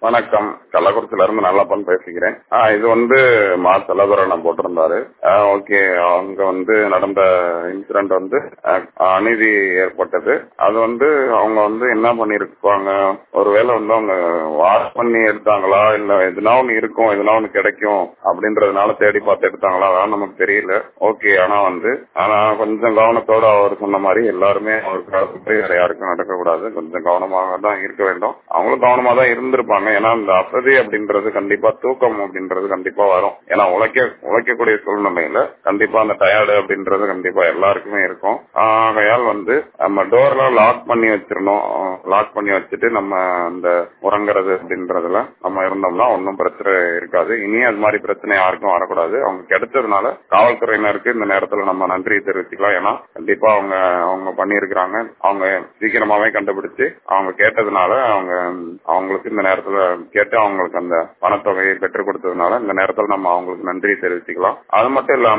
வணக்கம். கள்ளக்குறிச்சியில இருந்து நல்லப்பன் பேசுகிறேன். இது செலதுரை போட்டிருந்தாரு. ஓகே, அவங்க நடந்த இன்சிடென்ட் அநீதி ஏற்பட்டது. அது அவங்க என்ன பண்ணிருப்பாங்க, ஒருவேளை அவங்க வாஷ் பண்ணி எடுத்தாங்களா, இல்ல எதுனா ஒண்ணு இருக்கும், எதுனா ஒண்ணு கிடைக்கும் அப்படின்றதுனால தேடி பார்த்து எடுத்தாங்களா, அதான் நமக்கு தெரியல. ஓகே, ஆனா கொஞ்சம் கவனத்தோட அவர் சொன்ன மாதிரி எல்லாருமே அவருக்கு வேற யாருக்கும் நடக்கக்கூடாது. கொஞ்சம் கவனமாக தான் இருக்க வேண்டும். அவங்களும் கவனமா தான் இருந்திருப்பாங்க. ஏன்னா இந்த அசதி அப்படின்றது கண்டிப்பா, தூக்கம் அப்படின்றது கண்டிப்பா வரும். ஏன்னா உழைக்கக்கூடிய சூழ்நிலையில கண்டிப்பா அந்த டயர்டு அப்படின்றது கண்டிப்பா எல்லாருக்குமே இருக்கும். ஆகையால் நம்ம டோர்லாம் லாக் பண்ணி வச்சிடணும். லாக் பண்ணி வச்சுட்டு நம்ம அந்த உறங்குறது அப்படின்றதுல நம்ம இருந்தோம்னா ஒன்னும் பிரச்சனை இருக்காது. இனி அது மாதிரி பிரச்சனை யாருக்கும் வரக்கூடாது. அவங்க கிடைச்சதுனால காவல்துறையினருக்கு இந்த நேரத்துல நம்ம நன்றி தெரிவிச்சுக்கலாம். ஏன்னா கண்டிப்பா அவங்க பண்ணிருக்கிறாங்க. அவங்க சீக்கிரமாவே கண்டுபிடிச்சு அவங்க கேட்டதுனால அவங்களுக்கு இந்த நேரத்துல கேட்டு அவங்களுக்கு அந்த பணத்தொகையை பெற்றுக் கொடுத்ததுனால இந்த நேரத்தில் நம்ம அவங்களுக்கு நன்றி தெரிவிச்சுக்கலாம். அது மட்டும் இல்லாம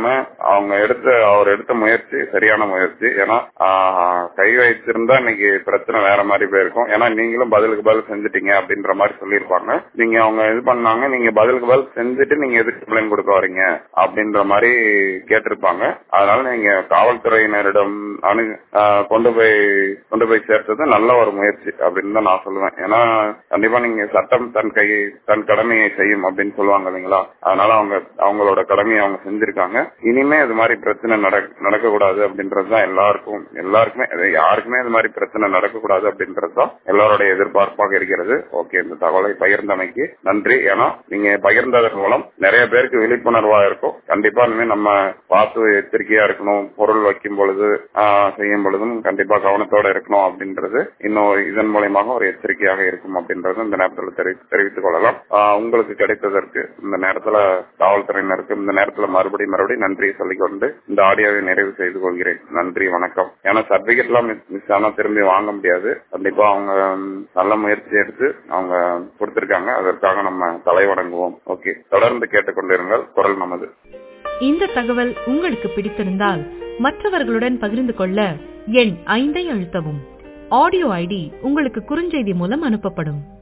அவர் எடுத்த முயற்சி சரியான முயற்சி. ஏன்னா கை வைத்திருந்தா இன்னைக்கு பிரச்சனை வேற மாதிரி போயிருக்கும். ஏன்னா நீங்களும் பதிலுக்கு பதில் செஞ்சுட்டீங்க அப்படின்ற மாதிரி சொல்லியிருப்பாங்க. நீங்க அவங்க இது பண்ணாங்க, நீங்க பதிலுக்கு பதில் செஞ்சுட்டு நீங்க எதுக்கு கம்ப்ளைண்ட் கொடுக்க வரீங்க அப்படின்ற மாதிரி கேட்டிருப்பாங்க. அதனால நீங்க காவல்துறையினரிடம் கொண்டு போய் சேர்த்தது நல்ல ஒரு முயற்சி அப்படின்னு தான் நான் சொல்லுவேன். ஏன்னா கண்டிப்பா நீங்க சட்டம் தன் கடமையை செய்யும் அப்படின்னு சொல்லுவாங்க இல்லைங்களா. அதனால அவங்களோட கடமையை அவங்க செஞ்சிருக்காங்க. இனிமே இது மாதிரி பிரச்சனை நடக்கக்கூடாது அப்படின்றதுதான் எல்லாருக்குமே யாருக்குமே இது மாதிரி பிரச்சனை நடக்கக்கூடாது அப்படின்றதுதான் எல்லாருடைய எதிர்பார்ப்பாக இருக்கிறது. ஓகே, இந்த தகவலை பகிர்ந்தமைக்கு நன்றி. ஏன்னா நீங்க பகிர்ந்ததன் மூலம் நிறைய பேருக்கு விழிப்புணர்வா இருக்கும். கண்டிப்பா இனிமே நம்ம பார்த்து எச்சரிக்கையா இருக்கணும். பொருள் வைக்கும் பொழுது செய்யும் பொழுதும் கண்டிப்பா கவனத்தோட இருக்கணும் அப்படின்றது இன்னும் இதன் மூலமாக ஒரு எச்சரிக்கையாக இருக்கும் அப்படின்றது இந்த நேரத்தில் தெரிவித்துக் கொள்ளலாம். உங்களுக்கு கிடைத்ததற்கு இந்த நேரத்துல காவல்துறையினருக்கு இந்த நேரத்துல மறுபடியும் நன்றி சொல்லிக்கொண்டு இந்த ஆடியோவை நிறைவு செய்து கொள்கிறேன். நன்றி, வணக்கம். ஏன்னா சர்டிபிகேட் எல்லாம் மிஸ் ஆனா திரும்பி வாங்க முடியாது. கண்டிப்பா அவங்க நல்ல முயற்சி எடுத்து அவங்க கொடுத்திருக்காங்க. அதற்காக நம்ம தலை வணங்குவோம். ஓகே, தொடர்ந்து கேட்டுக்கொண்டிருங்கள். குரல் நமது. இந்த தகவல் உங்களுக்கு பிடித்திருந்தால் மற்றவர்களுடன் பகிர்ந்து கொள்ள எண் 5 அழுத்தவும். ஆடியோ ஐடி உங்களுக்கு குறுஞ்செய்தி மூலம் அனுப்பப்படும்.